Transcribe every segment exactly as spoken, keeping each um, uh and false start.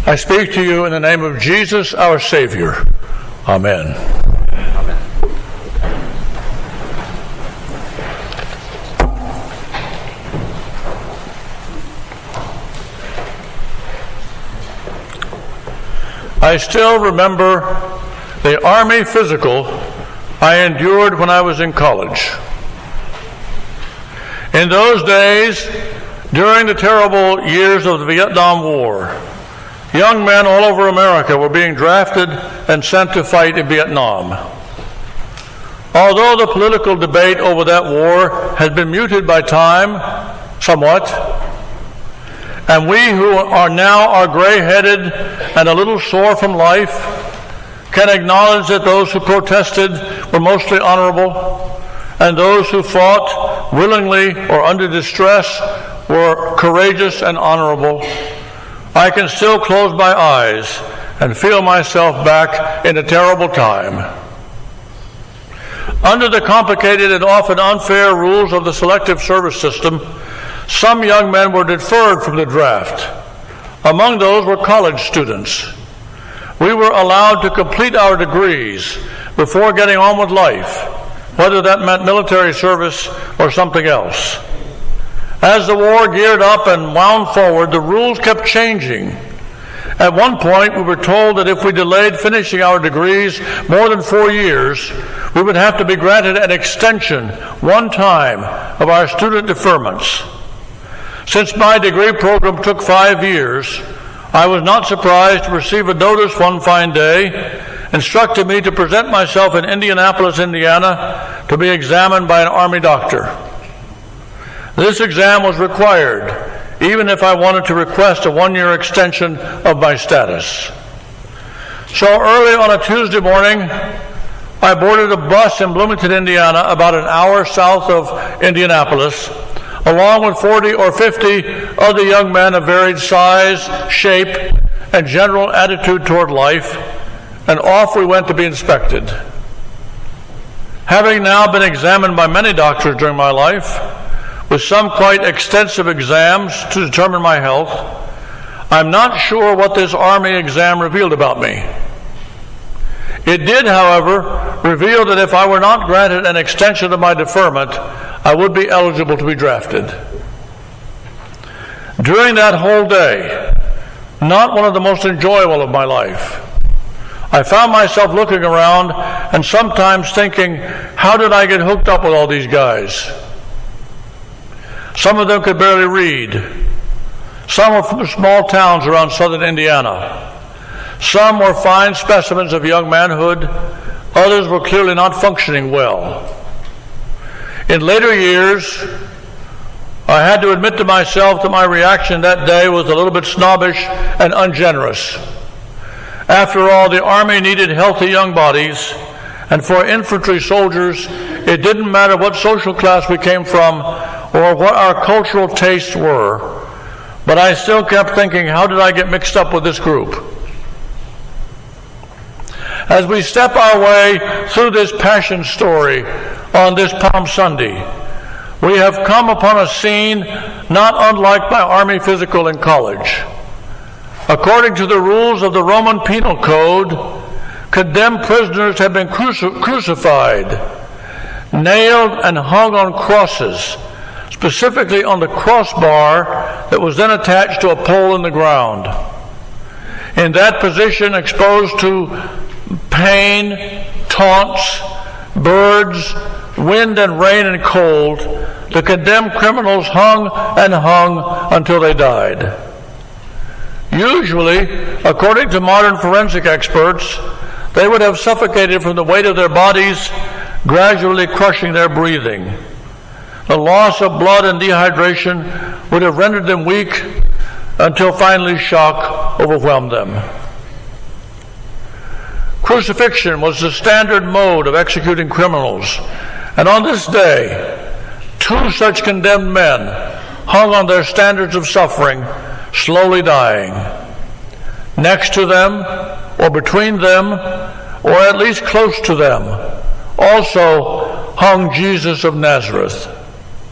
I speak to you in the name of Jesus, our Savior. Amen. Amen. I still remember the Army physical I endured when I was in college. In those days, during the terrible years of the Vietnam War, young men all over America were being drafted and sent to fight in Vietnam. Although the political debate over that war has been muted by time somewhat, and we who are now are gray-headed and a little sore from life can acknowledge that those who protested were mostly honorable, and those who fought willingly or under distress were courageous and honorable, I can still close my eyes and feel myself back in a terrible time. Under the complicated and often unfair rules of the selective service system, some young men were deferred from the draft. Among those were college students. We were allowed to complete our degrees before getting on with life, whether that meant military service or something else. As the war geared up and wound forward, the rules kept changing. At one point, we were told that if we delayed finishing our degrees more than four years, we would have to be granted an extension, one time, of our student deferments. Since my degree program took five years, I was not surprised to receive a notice one fine day instructing me to present myself in Indianapolis, Indiana, to be examined by an Army doctor. This exam was required, even if I wanted to request a one-year extension of my status. So early on a Tuesday morning, I boarded a bus in Bloomington, Indiana, about an hour south of Indianapolis, along with forty or fifty other young men of varied size, shape, and general attitude toward life, and off we went to be inspected. Having now been examined by many doctors during my life, with some quite extensive exams to determine my health, I'm not sure what this Army exam revealed about me. It did, however, reveal that if I were not granted an extension of my deferment, I would be eligible to be drafted. During that whole day, not one of the most enjoyable of my life, I found myself looking around and sometimes thinking, how did I get hooked up with all these guys? Some of them could barely read. Some were from small towns around southern Indiana. Some were fine specimens of young manhood. Others were clearly not functioning well. In later years, I had to admit to myself that my reaction that day was a little bit snobbish and ungenerous. After all, the Army needed healthy young bodies, and for infantry soldiers, it didn't matter what social class we came from or what our cultural tastes were. But I still kept thinking, how did I get mixed up with this group? As we step our way through this passion story on this Palm Sunday, we have come upon a scene not unlike my Army physical in college. According to the rules of the Roman Penal Code, condemned prisoners have been cruci- crucified, nailed and hung on crosses, specifically on the crossbar that was then attached to a pole in the ground. In that position, exposed to pain, taunts, birds, wind and rain and cold, the condemned criminals hung and hung until they died. Usually, according to modern forensic experts, they would have suffocated from the weight of their bodies, gradually crushing their breathing. The loss of blood and dehydration would have rendered them weak until finally shock overwhelmed them. Crucifixion was the standard mode of executing criminals, and on this day, two such condemned men hung on their standards of suffering, slowly dying. Next to them, or between them, or at least close to them, also hung Jesus of Nazareth.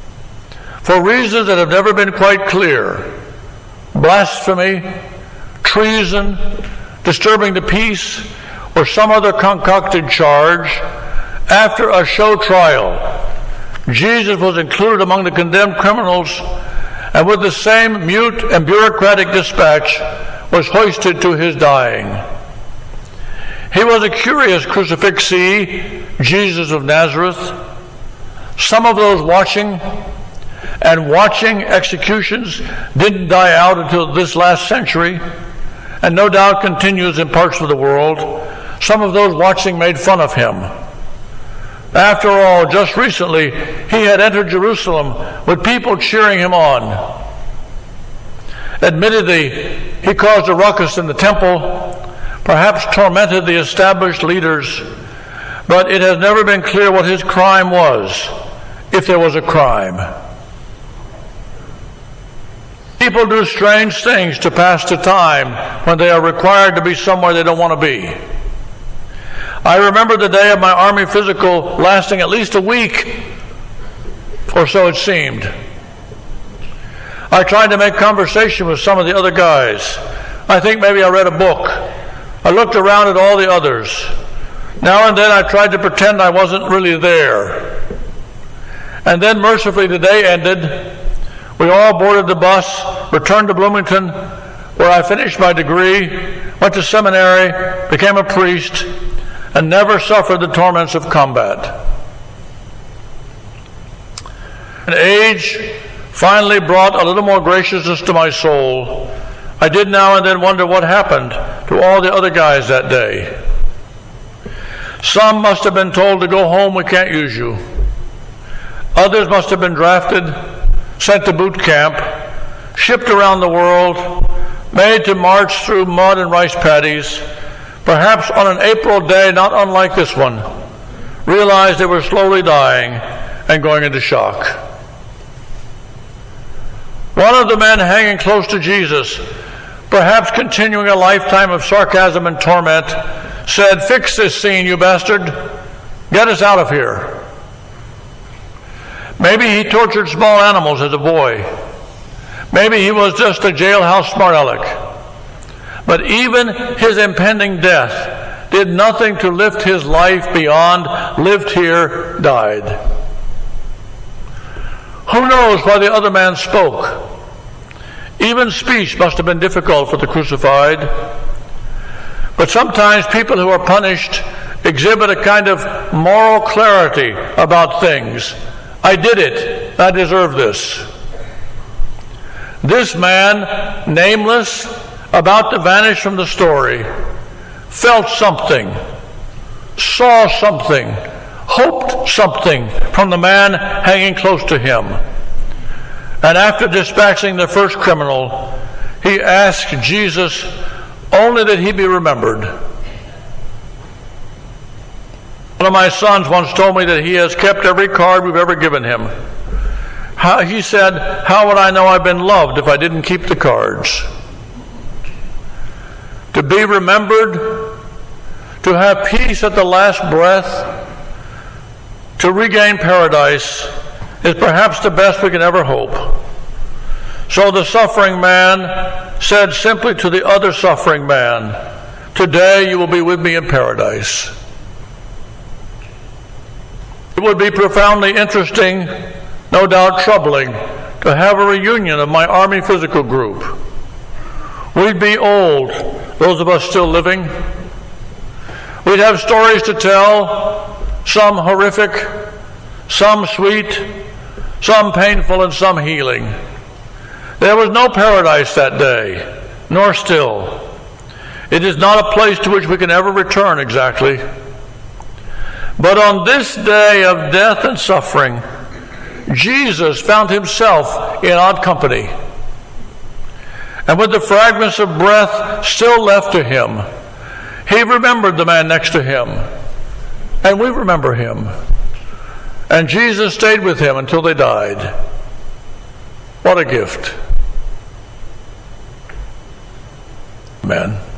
For reasons that have never been quite clear, blasphemy, treason, disturbing the peace, or some other concocted charge, after a show trial, Jesus was included among the condemned criminals, and with the same mute and bureaucratic dispatch was hoisted to his dying. He was a curious crucifixee, Jesus of Nazareth. Some of those watching and watching executions didn't die out until this last century, and no doubt continues in parts of the world. Some of those watching made fun of him. After all, just recently, he had entered Jerusalem with people cheering him on. Admittedly, he caused a ruckus in the temple, perhaps tormented the established leaders, but it has never been clear what his crime was, if there was a crime. People do strange things to pass the time when they are required to be somewhere they don't want to be. I remember the day of my Army physical lasting at least a week, or so it seemed. I tried to make conversation with some of the other guys. I think maybe I read a book. I looked around at all the others. Now and then I tried to pretend I wasn't really there. And then mercifully the day ended. We all boarded the bus, returned to Bloomington, where I finished my degree, went to seminary, became a priest, and never suffered the torments of combat. And age finally brought a little more graciousness to my soul. I did now and then wonder what happened to all the other guys that day. Some must have been told to go home, we can't use you. Others must have been drafted, sent to boot camp, shipped around the world, made to march through mud and rice paddies, perhaps on an April day not unlike this one, realized they were slowly dying and going into shock. One of the men hanging close to Jesus, perhaps continuing a lifetime of sarcasm and torment, said, "Fix this scene, you bastard. Get us out of here." Maybe he tortured small animals as a boy. Maybe he was just a jailhouse smart aleck. But even his impending death did nothing to lift his life beyond lived here, died. Who knows why the other man spoke? Even speech must have been difficult for the crucified. But sometimes people who are punished exhibit a kind of moral clarity about things. I did it. I deserve this. This man, nameless, about to vanish from the story, felt something, saw something, hoped something from the man hanging close to him. And after dispatching the first criminal, he asked Jesus only that he be remembered. One of my sons once told me that he has kept every card we've ever given him. How, he said, "How would I know I've been loved if I didn't keep the cards?" To be remembered, to have peace at the last breath, to regain paradise is perhaps the best we can ever hope. So the suffering man said simply to the other suffering man, "Today you will be with me in paradise." It would be profoundly interesting, no doubt troubling, to have a reunion of my Army physical group. We'd be old, those of us still living. We'd have stories to tell, some horrific, some sweet, some painful, and some healing. There was no paradise that day, nor still. It is not a place to which we can ever return exactly. But on this day of death and suffering, Jesus found himself in odd company. And with the fragments of breath still left to him, he remembered the man next to him. And we remember him. And Jesus stayed with him until they died. What a gift. Amen.